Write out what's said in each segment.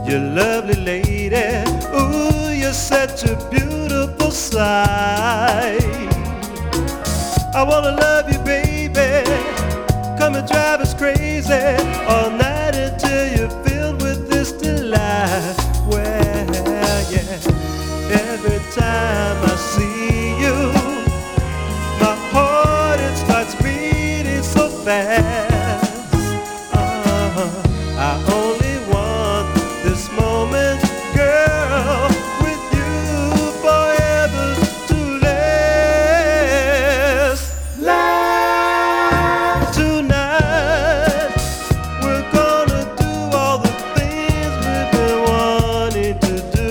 you lovely lady. Ooh, you're such a beautiful sight. I wanna love you, baby. Come and drive us crazy all night until you're filled with this delight. Well, yeah, every time I see you, my heart it starts beating so fast. I only want this moment, girl, with you forever to last. Tonight, we're gonna do all the things we've been wanting to do.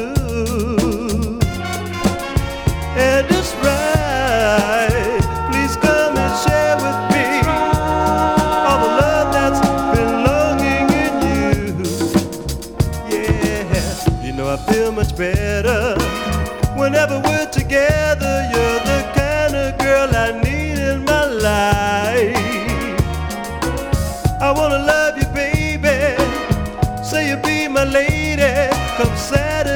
And it's right, please come and share with me all the love that's been longing in you. Yeah, you know I feel much better whenever we're together. You're the kind of girl I need in my life. I wanna love you, baby. Say you'll be my lady come Saturday